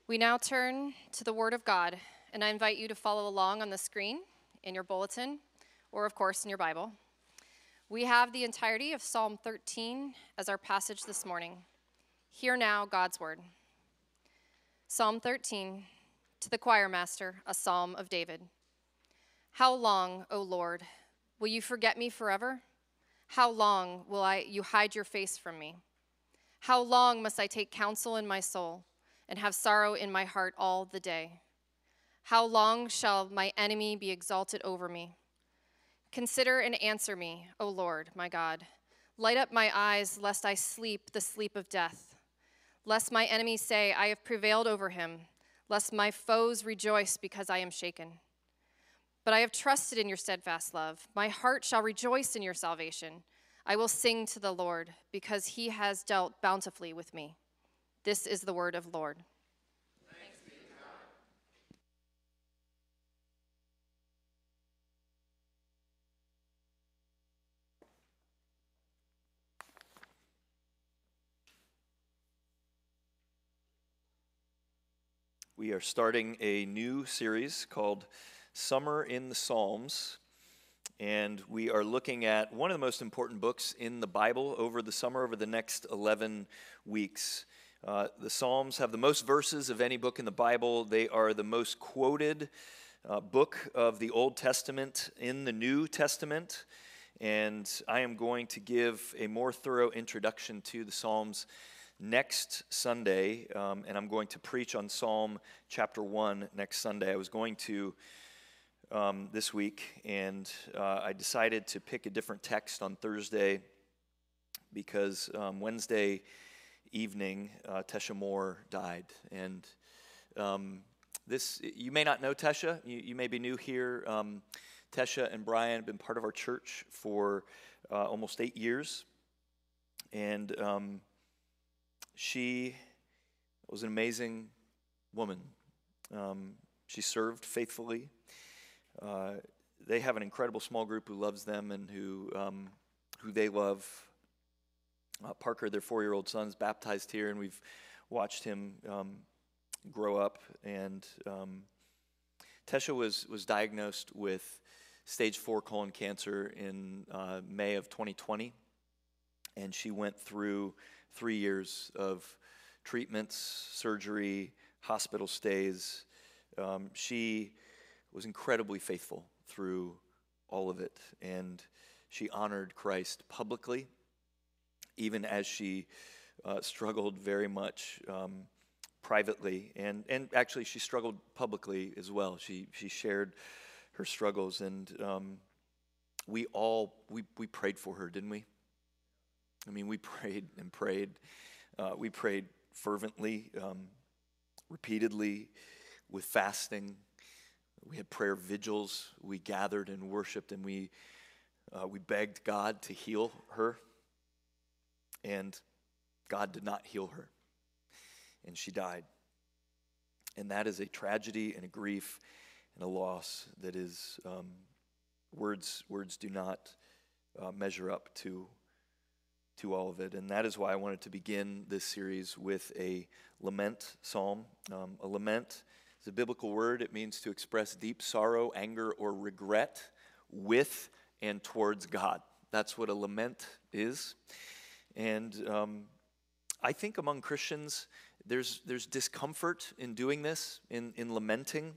We now turn to the Word of God, and I invite you to follow along on the screen, in your bulletin, or of course in your Bible. We have the entirety of Psalm 13 as our passage this morning. Hear now God's Word. Psalm 13, to the choir master, a psalm of David. How long, O Lord, will you forget me forever? How long will you hide your face from me? How long must I take counsel in my soul and have sorrow in my heart all the day? How long shall my enemy be exalted over me? Consider and answer me, O Lord, my God. Light up my eyes, lest I sleep the sleep of death. Lest my enemies say, I have prevailed over him. Lest my foes rejoice because I am shaken. But I have trusted in your steadfast love. My heart shall rejoice in your salvation. I will sing to the Lord, because he has dealt bountifully with me. This is the word of the Lord. Thanks be to God. We are starting a new series called Summer in the Psalms, and we are looking at one of the most important books in the Bible over the summer, over the next 11 weeks. The Psalms have the most verses of any book in the Bible. They are the most quoted book of the Old Testament in the New Testament, and I am going to give a more thorough introduction to the Psalms next Sunday, and I'm going to preach on Psalm chapter 1 next Sunday. I was going to this week, and I decided to pick a different text on Thursday because Wednesday evening, Tesha Moore died. And this, you may not know Tesha. You may be new here. Tesha and Brian have been part of our church for almost 8 years. And she was an amazing woman. She served faithfully. They have an incredible small group who loves them and who they love. Parker, their 4-year-old son, is baptized here, and we've watched him grow up. And Tesha was diagnosed with stage 4 colon cancer in May of 2020, and she went through 3 years of treatments, surgery, hospital stays. She was incredibly faithful through all of it, and she honored Christ publicly, even as she struggled very much privately, and actually she struggled publicly as well. She shared her struggles, and we prayed for her, didn't we? I mean, we prayed and prayed. We prayed fervently, repeatedly, with fasting. We had prayer vigils. We gathered and worshiped, and we begged God to heal her. And God did not heal her, and she died. And that is a tragedy and a grief and a loss that is words do not measure up to all of it. And that is why I wanted to begin this series with a lament psalm. A lament is a biblical word. It means to express deep sorrow, anger, or regret with and towards God. That's what a lament is. And I think among Christians, there's discomfort in doing this, in lamenting.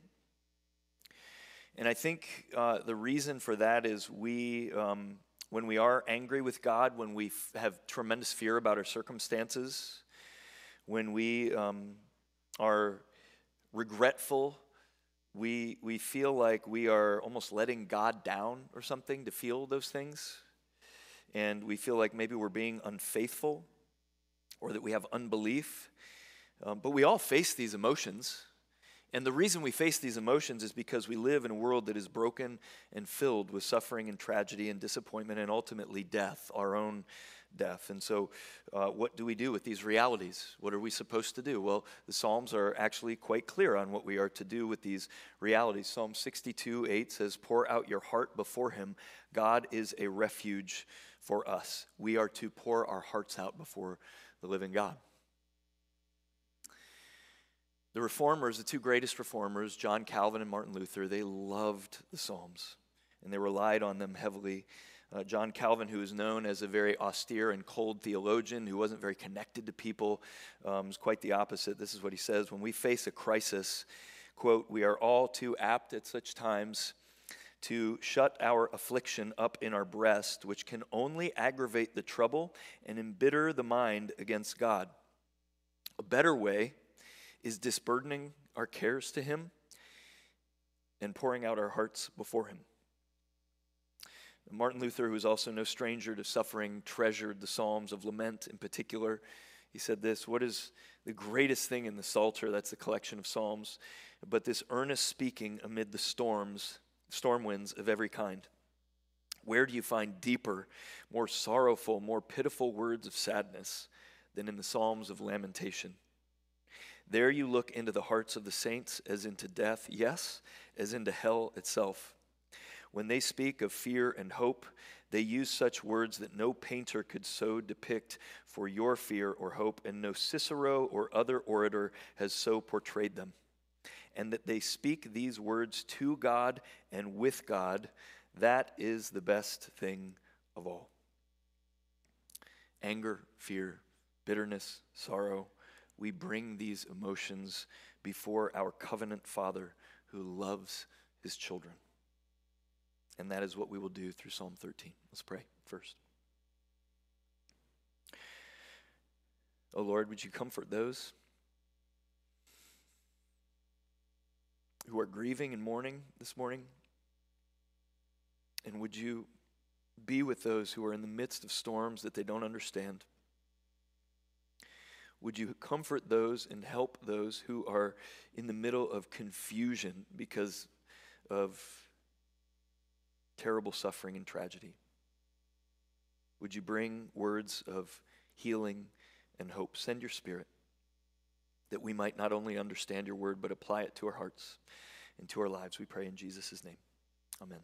And I think the reason for that is when we are angry with God, when we have tremendous fear about our circumstances, when we are regretful, we feel like we are almost letting God down or something to feel those things. And we feel like maybe we're being unfaithful or that we have unbelief. But we all face these emotions. And the reason we face these emotions is because we live in a world that is broken and filled with suffering and tragedy and disappointment and ultimately death, our own death. And so what do we do with these realities? What are we supposed to do? Well, the Psalms are actually quite clear on what we are to do with these realities. Psalm 62:8 says, "Pour out your heart before him. God is a refuge for us." We are to pour our hearts out before the living God. The reformers, the two greatest reformers, John Calvin and Martin Luther, they loved the Psalms, and they relied on them heavily. John Calvin, who is known as a very austere and cold theologian who wasn't very connected to people, is quite the opposite. This is what he says: when we face a crisis, quote, "we are all too apt at such times to shut our affliction up in our breast, which can only aggravate the trouble and embitter the mind against God. A better way is disburdening our cares to him and pouring out our hearts before him." Martin Luther, who was also no stranger to suffering, treasured the Psalms of Lament in particular. He said this: "What is the greatest thing in the Psalter?" That's the collection of Psalms. "But this earnest speaking amid the storm winds of every kind. Where do you find deeper, more sorrowful, more pitiful words of sadness than in the Psalms of lamentation? There you look into the hearts of the saints as into death, yes, as into hell itself. When they speak of fear and hope, they use such words that no painter could so depict for your fear or hope, and no Cicero or other orator has so portrayed them. And that they speak these words to God and with God, that is the best thing of all." Anger, fear, bitterness, sorrow, we bring these emotions before our covenant Father who loves his children. And that is what we will do through Psalm 13. Let's pray first. Oh Lord, would you comfort those who are grieving and mourning this morning? And would you be with those who are in the midst of storms that they don't understand? Would you comfort those and help those who are in the middle of confusion because of terrible suffering and tragedy? Would you bring words of healing and hope? Send your Spirit that we might not only understand your word, but apply it to our hearts and to our lives. We pray in Jesus' name. Amen.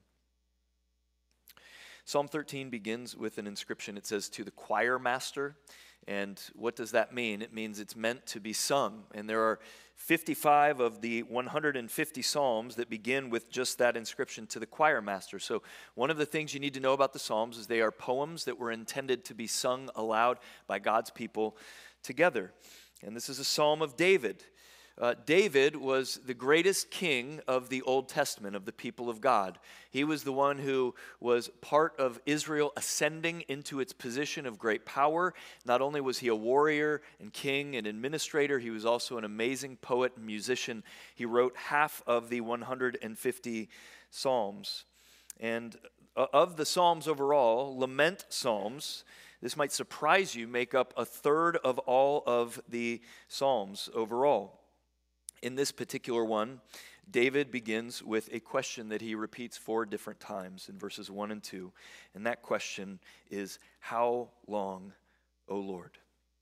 Psalm 13 begins with an inscription. It says, "To the choir master." And what does that mean? It means it's meant to be sung. And there are 55 of the 150 Psalms that begin with just that inscription, "To the choir master." So one of the things you need to know about the Psalms is they are poems that were intended to be sung aloud by God's people together. And this is a Psalm of David. David was the greatest king of the Old Testament, of the people of God. He was the one who was part of Israel ascending into its position of great power. Not only was he a warrior and king and administrator, he was also an amazing poet and musician. He wrote half of the 150 Psalms. And of the Psalms overall, lament Psalms, this might surprise you, make up a third of all of the Psalms overall. In this particular one, David begins with a question that he repeats 4 different times in verses 1 and 2. And that question is, "How long, O Lord?"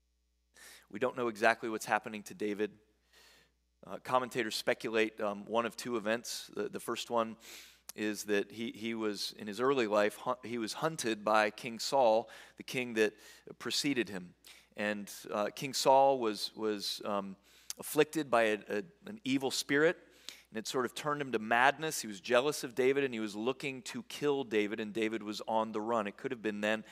We don't know exactly what's happening to David. Commentators speculate one of 2 events. The first one is that he was, in his early life, he was hunted by King Saul, the king that preceded him. And King Saul was afflicted by an evil spirit, and it sort of turned him to madness. He was jealous of David, and he was looking to kill David, and David was on the run. It could have been then.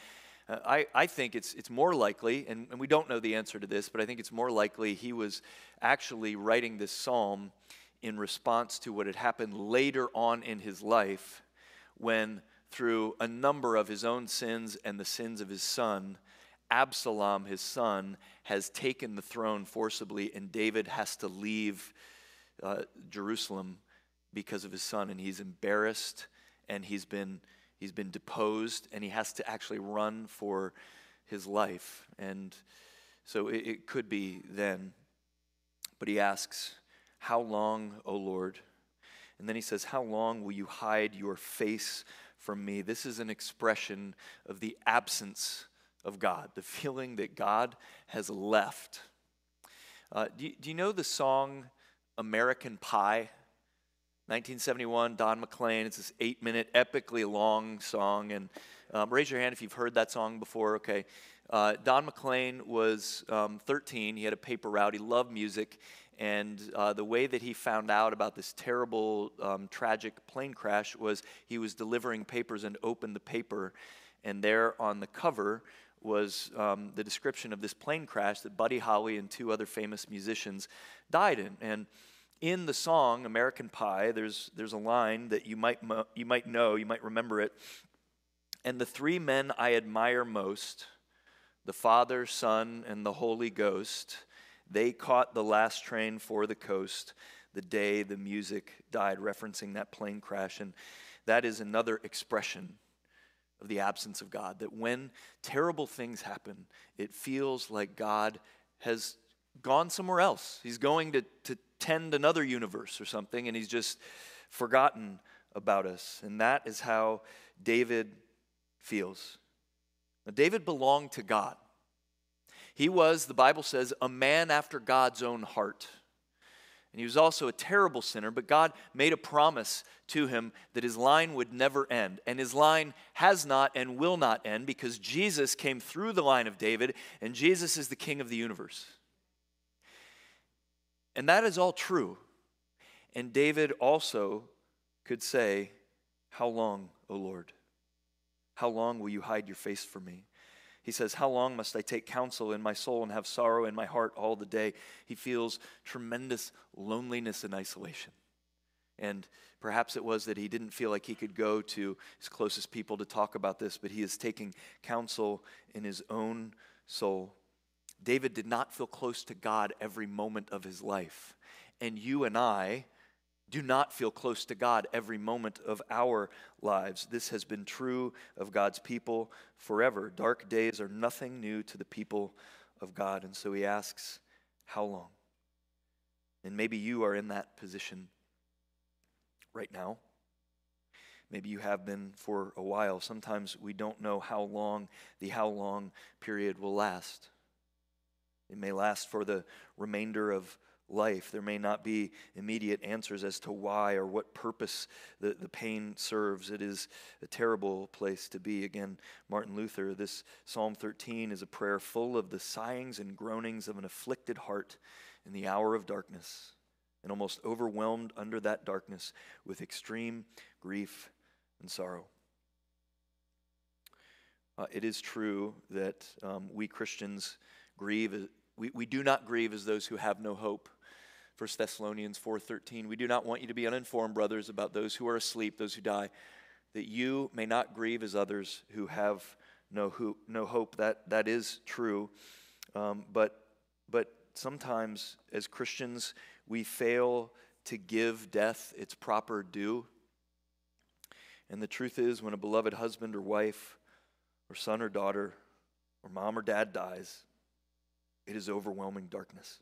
I think it's more likely, and we don't know the answer to this, but I think it's more likely he was actually writing this psalm in response to what had happened later on in his life when, through a number of his own sins and the sins of his son, Absalom, his son, has taken the throne forcibly, and David has to leave Jerusalem because of his son, and he's embarrassed, and he's been deposed, and he has to actually run for his life. And so it could be then. But he asks, "How long, O Lord?" And then he says, "How long will you hide your face from me?" This is an expression of the absence of God, the feeling that God has left. Do you know the song American Pie? 1971, Don McLean. It's this 8-minute, epically long song. And raise your hand if you've heard that song before. Okay. Don McLean was 13. He had a paper route. He loved music. And the way that he found out about this terrible, tragic plane crash was he was delivering papers and opened the paper, and there on the cover was the description of this plane crash that Buddy Holly and two other famous musicians died in. And in the song American Pie, there's a line that you might know, you might remember it. And the three men I admire most, the Father, Son, and the Holy Ghost, they caught the last train for the coast the day the music died, referencing that plane crash. And that is another expression of the absence of God, that when terrible things happen, it feels like God has gone somewhere else. He's going to tend another universe or something, and he's just forgotten about us. And that is how David feels. Now, David belonged to God. He was, the Bible says, a man after God's own heart. And he was also a terrible sinner, but God made a promise to him that his line would never end. And his line has not and will not end, because Jesus came through the line of David, and Jesus is the King of the universe. And that is all true. And David also could say, "How long, O Lord? How long will you hide your face from me?" He says, "How long must I take counsel in my soul and have sorrow in my heart all the day?" He feels tremendous loneliness and isolation. And perhaps it was that he didn't feel like he could go to his closest people to talk about this, but he is taking counsel in his own soul. David did not feel close to God every moment of his life. And you and I do not feel close to God every moment of our lives. This has been true of God's people forever. Dark days are nothing new to the people of God. And so he asks, how long? And maybe you are in that position right now. Maybe you have been for a while. Sometimes we don't know how long the how long period will last. It may last for the remainder of life. There may not be immediate answers as to why or what purpose the pain serves. It is a terrible place to be. Again, Martin Luther, this Psalm 13 is a prayer full of the sighings and groanings of an afflicted heart in the hour of darkness, and almost overwhelmed under that darkness with extreme grief and sorrow. It is true that we Christians grieve. We do not grieve as those who have no hope. 1 Thessalonians 4:13, we do not want you to be uninformed, brothers, about those who are asleep, those who die, that you may not grieve as others who have no hope. That is true. But sometimes as Christians, we fail to give death its proper due. And the truth is, when a beloved husband or wife or son or daughter or mom or dad dies, it is overwhelming darkness.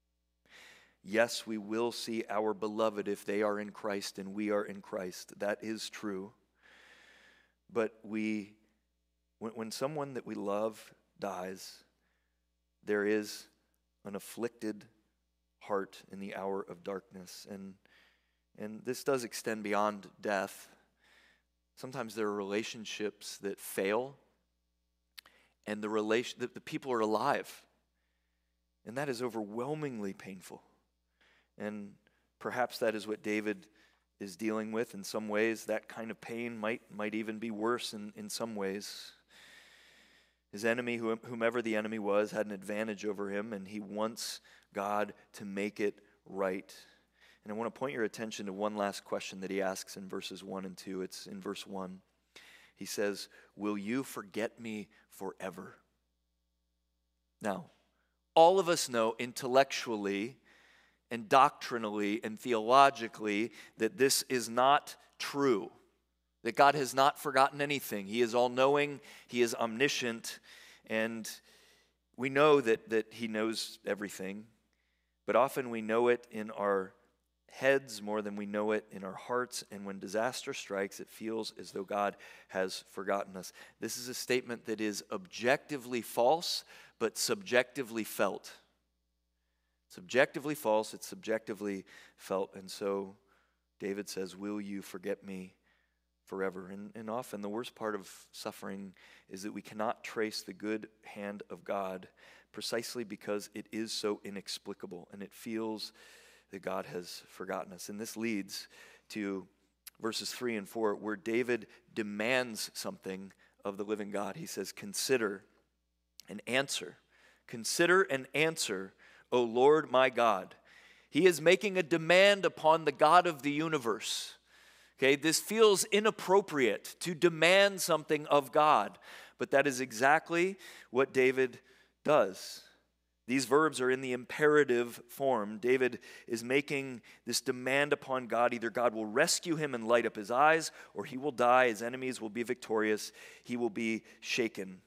Yes, we will see our beloved if they are in Christ and we are in Christ. That is true. But when someone that we love dies, there is an afflicted heart in the hour of darkness. And this does extend beyond death. Sometimes there are relationships that fail, and the people are alive. And that is overwhelmingly painful. And perhaps that is what David is dealing with. In some ways, that kind of pain might even be worse in some ways. His enemy, whomever the enemy was, had an advantage over him, and he wants God to make it right. And I want to point your attention to one last question that he asks in verses 1 and 2. It's in verse 1. He says, "Will you forget me forever?" Now, all of us know intellectually and doctrinally and theologically that this is not true, that God has not forgotten anything. He is all-knowing, he is omniscient, and we know that he knows everything, but often we know it in our heads more than we know it in our hearts, and when disaster strikes, it feels as though God has forgotten us. This is a statement that is objectively false, but subjectively felt. Subjectively false, it's subjectively felt. And so David says, "Will you forget me forever. And often the worst part of suffering is that we cannot trace the good hand of God precisely because it is so inexplicable and it feels that God has forgotten us. And this leads to verses 3 and 4 where David demands something of the living God. He says, consider and answer. Consider and answer, O Lord my God. He is making a demand upon the God of the universe. Okay, this feels inappropriate to demand something of God, but that is exactly what David does. These verbs are in the imperative form. David is making this demand upon God. Either God will rescue him and light up his eyes, or he will die. His enemies will be victorious. He will be shaken.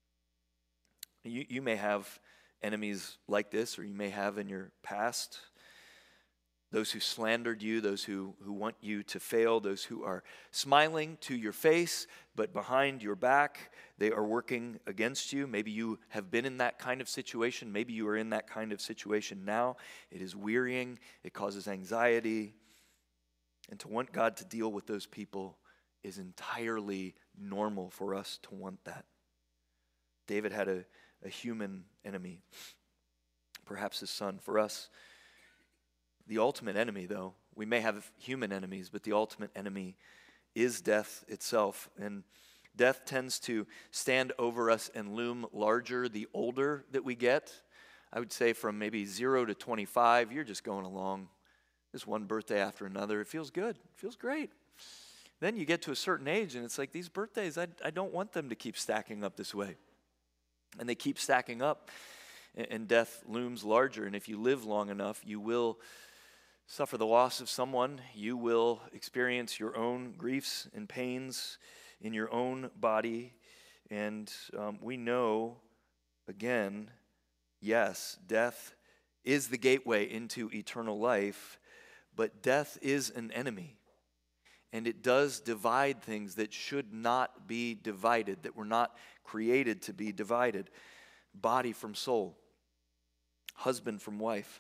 You may have enemies like this, or you may have in your past those who slandered you, those who want you to fail, those who are smiling to your face, but behind your back, they are working against you. Maybe you have been in that kind of situation. Maybe you are in that kind of situation now. It is wearying. It causes anxiety. And to want God to deal with those people is entirely normal for us to want that. David had a human enemy, perhaps his son. For us, the ultimate enemy, though, we may have human enemies, but the ultimate enemy is death itself. And death tends to stand over us and loom larger the older that we get. I would say from maybe 0 to 25, you're just going along. Just one birthday after another. It feels good. It feels great. Then you get to a certain age, and it's like these birthdays, I don't want them to keep stacking up this way. And they keep stacking up, and death looms larger. And if you live long enough, you will suffer the loss of someone. You will experience your own griefs and pains in your own body. And we know, again, yes, death is the gateway into eternal life, but death is an enemy. And it does divide things that should not be divided, that were not created to be divided. Body from soul, husband from wife,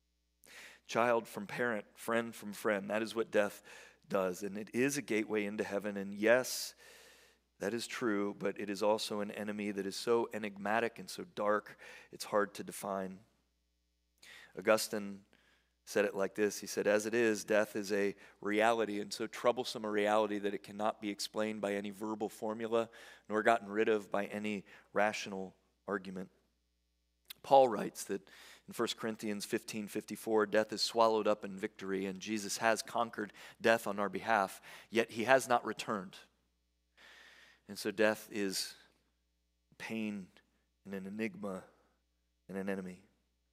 child from parent, friend from friend. That is what death does. And it is a gateway into heaven. And yes, that is true, but it is also an enemy that is so enigmatic and so dark, it's hard to define. Augustine said it like this. He said, as it is, death is a reality, and so troublesome a reality that it cannot be explained by any verbal formula, nor gotten rid of by any rational argument. Paul writes that in 1 Corinthians 15:54, death is swallowed up in victory, and Jesus has conquered death on our behalf, yet he has not returned. And so death is pain and an enigma and an enemy.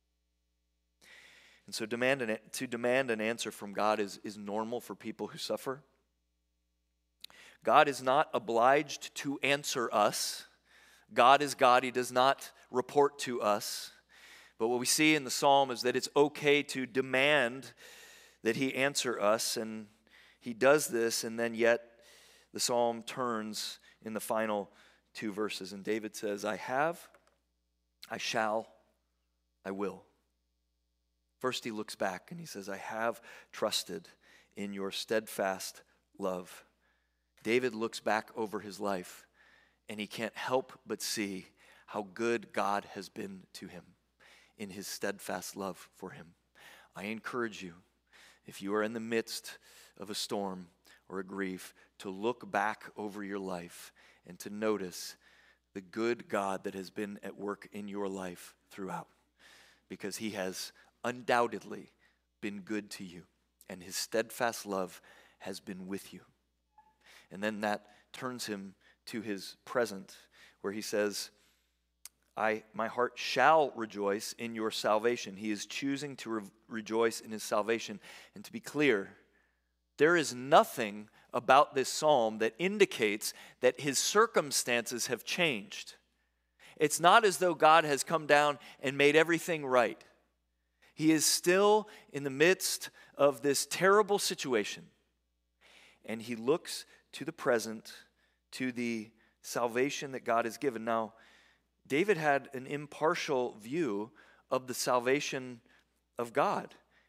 And so to demand an answer from God is normal for people who suffer. God is not obliged to answer us. God is God. He does not report to us. But what we see in the psalm is that it's okay to demand that he answer us, and he does this, and then yet the psalm turns in the final two verses. And David says, I have, I shall, I will. First, he looks back and he says, I have trusted in your steadfast love. David looks back over his life and he can't help but see how good God has been to him in his steadfast love for him. I encourage you, if you are in the midst of a storm or a grief, to look back over your life and to notice the good God that has been at work in your life throughout, because he has undoubtedly been good to you, and his steadfast love has been with you. And then that turns him to his present, where he says, my heart shall rejoice in your salvation. He is choosing to rejoice in his salvation. And to be clear, there is nothing about this psalm that indicates that his circumstances have changed. It's not as though God has come down and made everything right. He is still in the midst of this terrible situation. And he looks to the present, to the salvation that God has given. Now, David had an impartial view of the salvation of God.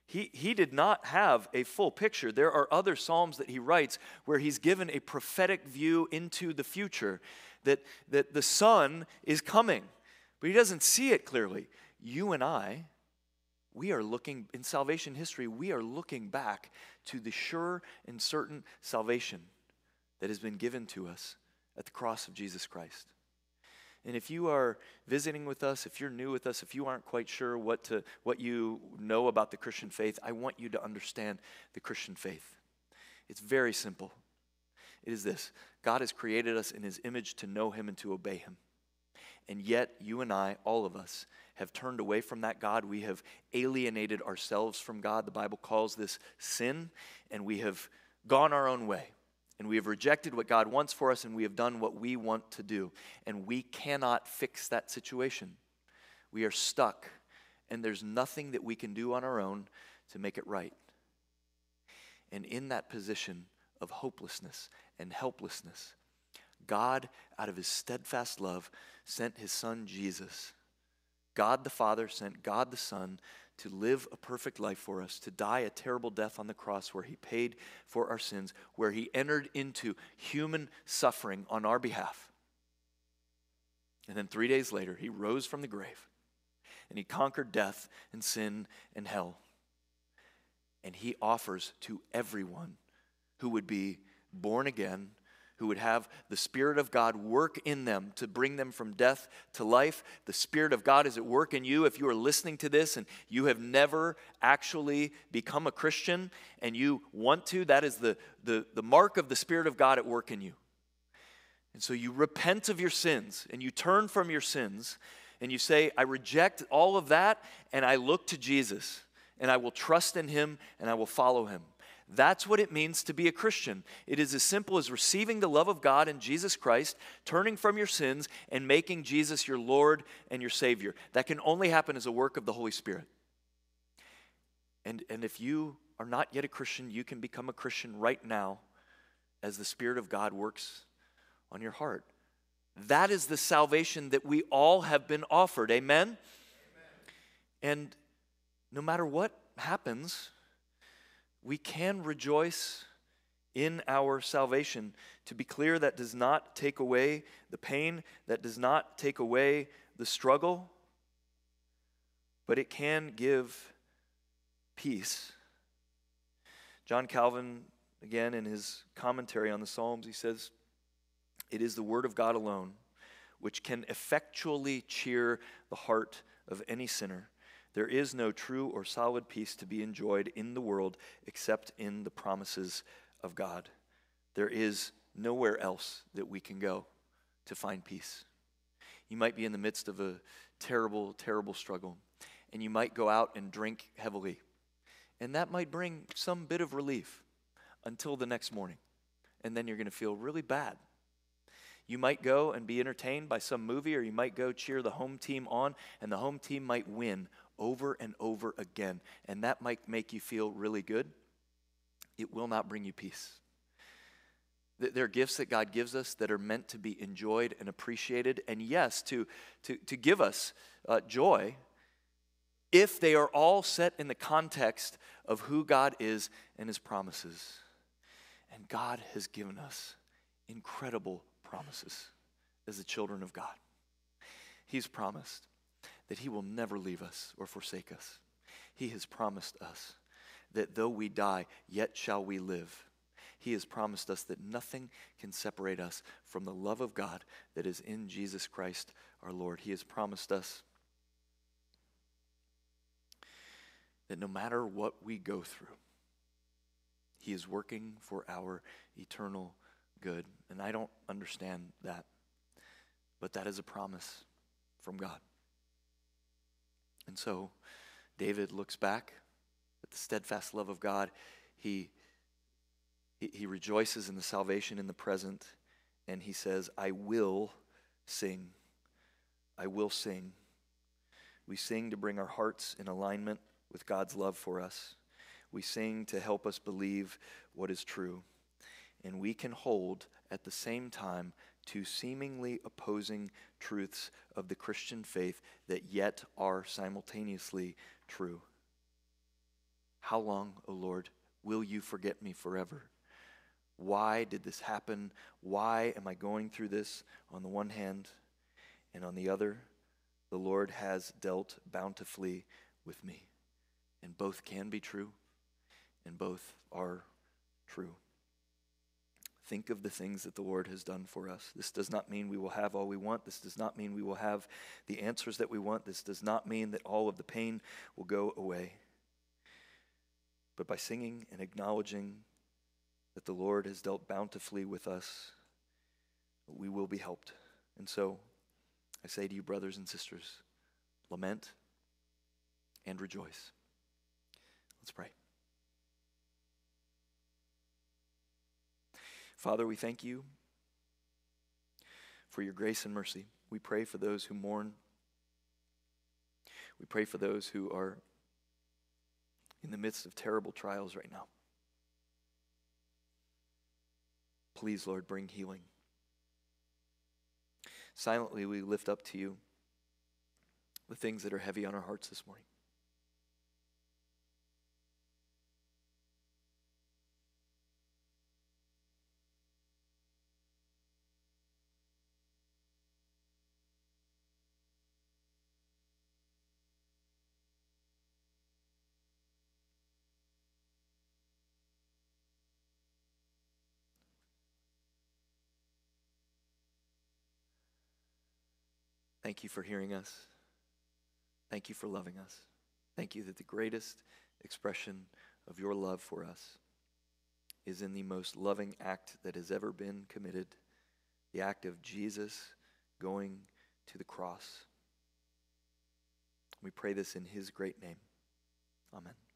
He did not have a full picture. There are other Psalms that he writes where he's given a prophetic view into the future, that the Son is coming, but he doesn't see it clearly. You and I, we are looking, in salvation history, we are looking back to the sure and certain salvation that has been given to us at the cross of Jesus Christ. And if you are visiting with us, if you're new with us, if you aren't quite sure what you know about the Christian faith, I want you to understand the Christian faith. It's very simple. It is this: God has created us in his image to know him and to obey him. And yet, you and I, all of us, have turned away from that God. We have alienated ourselves from God. The Bible calls this sin, and we have gone our own way. And we have rejected what God wants for us, and we have done what we want to do. And we cannot fix that situation. We are stuck, and there's nothing that we can do on our own to make it right. And in that position of hopelessness and helplessness, God, out of his steadfast love, sent his Son Jesus. God the Father sent God the Son to live a perfect life for us, to die a terrible death on the cross where he paid for our sins, where he entered into human suffering on our behalf. And then 3 days later, he rose from the grave, and he conquered death and sin and hell. And he offers to everyone who would be born again, who would have the Spirit of God work in them to bring them from death to life. The Spirit of God is at work in you. If you are listening to this and you have never actually become a Christian and you want to, that is the mark of the Spirit of God at work in you. And so you repent of your sins and you turn from your sins and you say, I reject all of that and I look to Jesus and I will trust in him and I will follow him. That's what it means to be a Christian. It is as simple as receiving the love of God in Jesus Christ, turning from your sins, and making Jesus your Lord and your Savior. That can only happen as a work of the Holy Spirit. And if you are not yet a Christian, you can become a Christian right now as the Spirit of God works on your heart. That is the salvation that we all have been offered. Amen? Amen. And no matter what happens, we can rejoice in our salvation. To be clear, that does not take away the pain, that does not take away the struggle, but it can give peace. John Calvin, again, in his commentary on the Psalms, he says, "It is the word of God alone which can effectually cheer the heart of any sinner. There is no true or solid peace to be enjoyed in the world except in the promises of God." There is nowhere else that we can go to find peace. You might be in the midst of a terrible, terrible struggle, and you might go out and drink heavily, and that might bring some bit of relief until the next morning, and then you're going to feel really bad. You might go and be entertained by some movie, or you might go cheer the home team on, and the home team might win over and over again, and that might make you feel really good. It will not bring you peace. There are gifts that God gives us that are meant to be enjoyed and appreciated, and yes, to give us joy if they are all set in the context of who God is and his promises. And God has given us incredible promises as the children of God. He's promised that he will never leave us or forsake us. He has promised us that though we die, yet shall we live. He has promised us that nothing can separate us from the love of God that is in Jesus Christ our Lord. He has promised us that no matter what we go through, he is working for our eternal good. And I don't understand that, but that is a promise from God. And so David looks back at the steadfast love of God. He rejoices in the salvation in the present, and he says, I will sing. I will sing. We sing to bring our hearts in alignment with God's love for us. We sing to help us believe what is true. And we can hold at the same time two seemingly opposing truths of the Christian faith that yet are simultaneously true. How long, O Lord, will you forget me forever? Why did this happen? Why am I going through this on the one hand, and on the other, the Lord has dealt bountifully with me? And both can be true, and both are true. Think of the things that the Lord has done for us. This does not mean we will have all we want. This does not mean we will have the answers that we want. This does not mean that all of the pain will go away. But by singing and acknowledging that the Lord has dealt bountifully with us, we will be helped. And so I say to you, brothers and sisters, lament and rejoice. Let's pray. Father, we thank you for your grace and mercy. We pray for those who mourn. We pray for those who are in the midst of terrible trials right now. Please, Lord, bring healing. Silently, we lift up to you the things that are heavy on our hearts this morning. Thank you for hearing us. Thank you for loving us. Thank you that the greatest expression of your love for us is in the most loving act that has ever been committed, the act of Jesus going to the cross. We pray this in his great name. Amen.